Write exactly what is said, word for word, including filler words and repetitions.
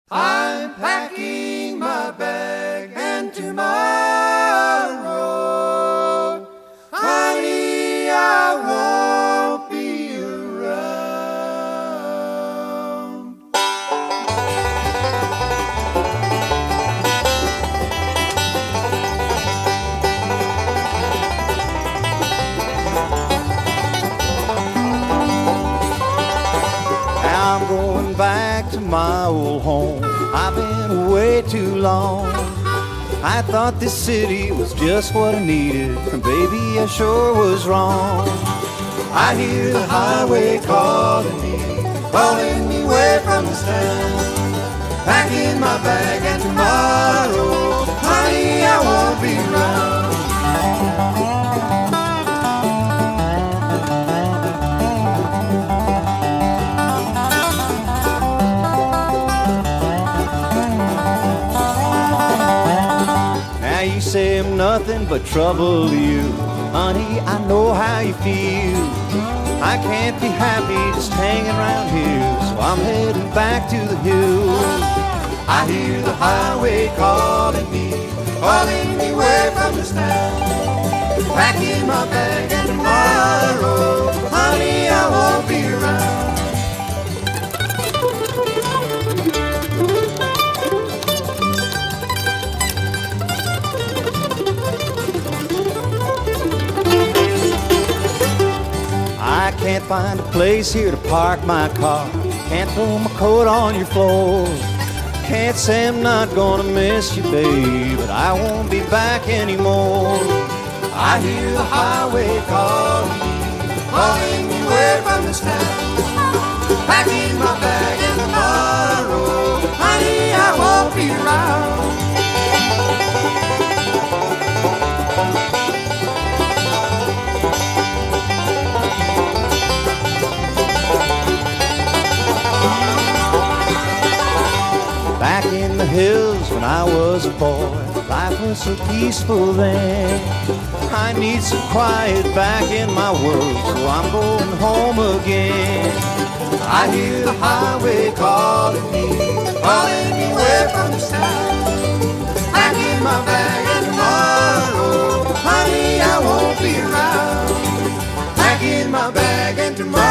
I'm packing my bag and tomorrow, honey, I won't be around. I'm going back to my old home. I've been away too long. I thought this city was just what I needed, and baby, I sure was wrong. I hear the highway calling me, calling me away from this town. Packing my bag and tomorrow, honey, I won't be around. You say I'm nothing but trouble to you, honey, I know how you feel. I can't be happy just hanging around here, so I'm heading back to the hills. I hear the highway calling me, calling me away from this town. Packing my bag and tomorrow, honey, I won't be around. I can't find a place here to park my car. Can't throw my coat on your floor. Can't say I'm not gonna miss you, babe, but I won't be back anymore. I hear the highway calling me, calling me away from this town. Packing my bag and tomorrow, honey, I won't be around. Back in the hills when I was a boy, life was so peaceful then. I need some quiet back in my world, so I'm going home again. I hear the highway calling me, calling me away from this town. Packing my bag and tomorrow, honey, I won't be around. Packing my bag and tomorrow.